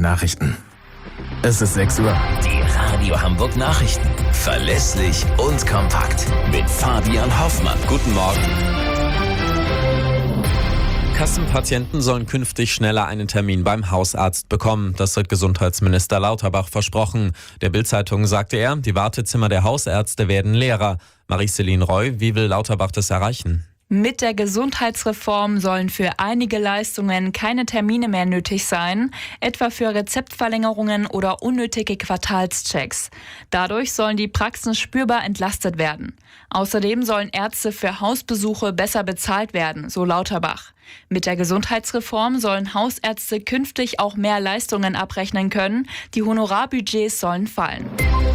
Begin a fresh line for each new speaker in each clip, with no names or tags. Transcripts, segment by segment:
Nachrichten. Es ist 6 Uhr.
Die Radio Hamburg Nachrichten. Verlässlich und kompakt. Mit Fabian Hoffmann. Guten Morgen.
Kassenpatienten sollen künftig schneller einen Termin beim Hausarzt bekommen. Das hat Gesundheitsminister Lauterbach versprochen. Der Bild-Zeitung sagte er, die Wartezimmer der Hausärzte werden leerer. Marie-Céline Roy, wie will Lauterbach das erreichen?
Mit der Gesundheitsreform sollen für einige Leistungen keine Termine mehr nötig sein, etwa für Rezeptverlängerungen oder unnötige Quartalschecks. Dadurch sollen die Praxen spürbar entlastet werden. Außerdem sollen Ärzte für Hausbesuche besser bezahlt werden, so Lauterbach. Mit der Gesundheitsreform sollen Hausärzte künftig auch mehr Leistungen abrechnen können. Die Honorarbudgets sollen fallen.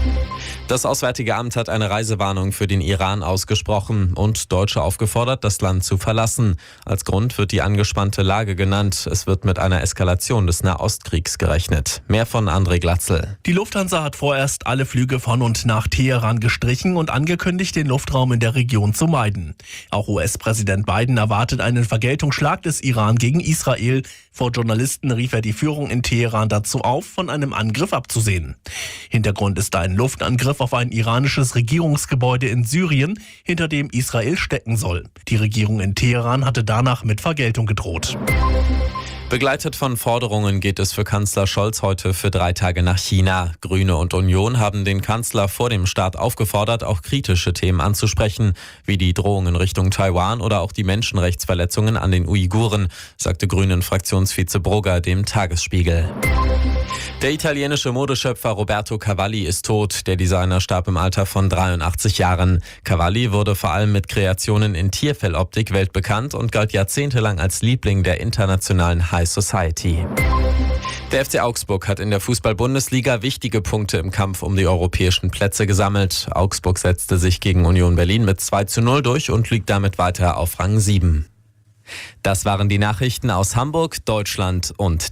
Das Auswärtige Amt hat eine Reisewarnung für den Iran ausgesprochen und Deutsche aufgefordert, das Land zu verlassen. Als Grund wird die angespannte Lage genannt. Es wird mit einer Eskalation des Nahostkriegs gerechnet. Mehr von André Glatzel.
Die Lufthansa hat vorerst alle Flüge von und nach Teheran gestrichen und angekündigt, den Luftraum in der Region zu meiden. Auch US-Präsident Biden erwartet einen Vergeltungsschlag des Iran gegen Israel. Vor Journalisten rief er die Führung in Teheran dazu auf, von einem Angriff abzusehen. Hintergrund ist ein Luftangriff auf ein iranisches Regierungsgebäude in Syrien, hinter dem Israel stecken soll. Die Regierung in Teheran hatte danach mit Vergeltung gedroht.
Begleitet von Forderungen geht es für Kanzler Scholz heute für 3 Tage nach China. Grüne und Union haben den Kanzler vor dem Start aufgefordert, auch kritische Themen anzusprechen, wie die Drohungen Richtung Taiwan oder auch die Menschenrechtsverletzungen an den Uiguren, sagte Grünen-Fraktionsvize Brugger dem Tagesspiegel. Der italienische Modeschöpfer Roberto Cavalli ist tot. Der Designer starb im Alter von 83 Jahren. Cavalli wurde vor allem mit Kreationen in Tierfelloptik weltbekannt und galt jahrzehntelang als Liebling der internationalen High Society. Der FC Augsburg hat in der Fußball-Bundesliga wichtige Punkte im Kampf um die europäischen Plätze gesammelt. Augsburg setzte sich gegen Union Berlin mit 2:0 durch und liegt damit weiter auf Rang 7. Das waren die Nachrichten aus Hamburg, Deutschland und